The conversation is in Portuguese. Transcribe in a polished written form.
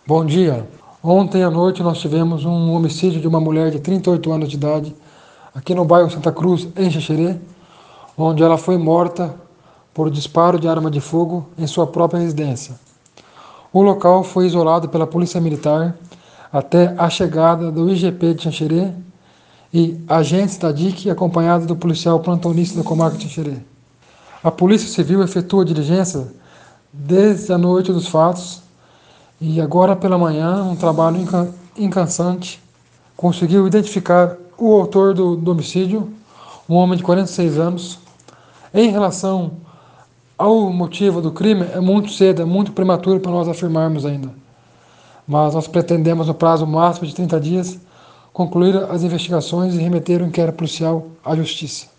Bom dia. Ontem à noite nós tivemos um homicídio de uma mulher de 38 anos de idade aqui no bairro Santa Cruz, em Xaxerê, onde ela foi morta por disparo de arma de fogo em sua própria residência. O local foi isolado pela Polícia Militar até a chegada do IGP de Xaxerê e agentes da DIC acompanhados do policial plantonista da comarca de Xaxerê. A Polícia Civil efetua diligência desde a noite dos fatos e agora pela manhã, um trabalho incansato conseguiu identificar o autor do homicídio, um homem de 46 anos. Em relação ao motivo do crime, é muito cedo, é muito prematuro para nós afirmarmos ainda. Mas nós pretendemos, no prazo máximo de 30 dias, concluir as investigações e remeter o inquérito policial à Justiça.